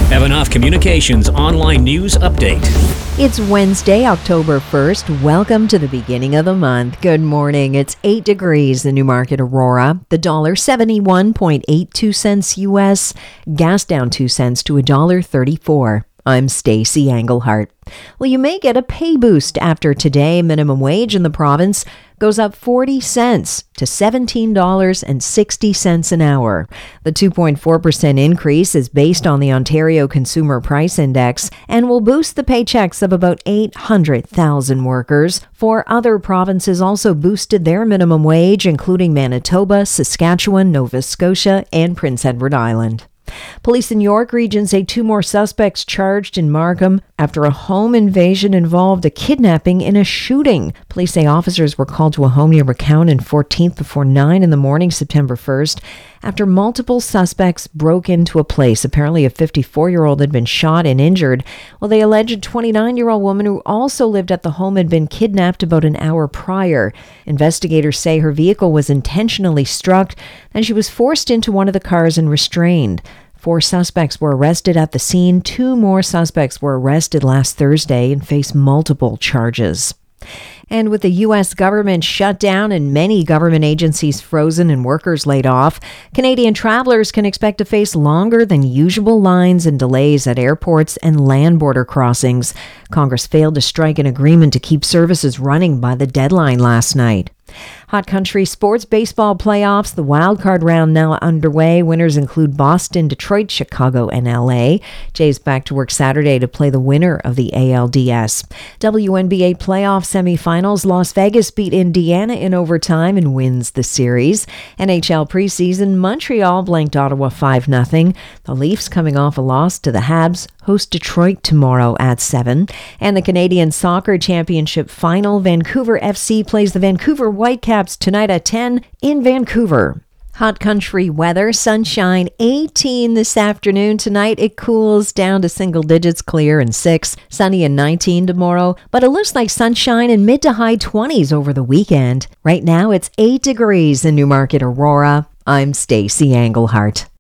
Evanoff Communications online news update. It's Wednesday, October 1st. Welcome to the beginning of the month. Good morning. It's 8 degrees in Newmarket, Aurora. The dollar 71.82 cents U.S. Gas down 2 cents to $1.34. I'm Stacey Englehart. Well, you may get a pay boost after today. Minimum wage in the province goes up 40 cents to $17.60 an hour. The 2.4% increase is based on the Ontario Consumer Price Index and will boost the paychecks of about 800,000 workers. 4 other provinces also boosted their minimum wage, including Manitoba, Saskatchewan, Nova Scotia, and Prince Edward Island. Police in York Region say 2 more suspects charged in Markham after a home invasion involved a kidnapping in a shooting. Police say officers were called to a home near McCown and 14th before 9 in the morning, September 1st, after multiple suspects broke into a place. Apparently a 54-year-old had been shot and injured, while the alleged 29-year-old woman who also lived at the home had been kidnapped about an hour prior. Investigators say her vehicle was intentionally struck and she was forced into one of the cars and restrained. 4 suspects were arrested at the scene. 2 more suspects were arrested last Thursday and face multiple charges. And with the U.S. government shut down and many government agencies frozen and workers laid off, Canadian travelers can expect to face longer than usual lines and delays at airports and land border crossings. Congress failed to strike an agreement to keep services running by the deadline last night. Hot Country Sports Baseball Playoffs, the wildcard round now underway. Winners include Boston, Detroit, Chicago, and LA. Jays back to work Saturday to play the winner of the ALDS. WNBA playoff semifinals, Las Vegas beat Indiana in overtime and wins the series. NHL preseason, Montreal blanked Ottawa 5-0. The Leafs, coming off a loss to the Habs, host Detroit tomorrow at 7. And the Canadian Soccer Championship final, Vancouver FC plays the Vancouver Whitecaps tonight at 10 in Vancouver. Hot country weather, sunshine 18 this afternoon. Tonight it cools down to single digits, clear and 6, sunny and 19 tomorrow, but it looks like sunshine in mid to high 20s over the weekend. Right now it's 8 degrees in Newmarket, Aurora. I'm Stacey Englehart.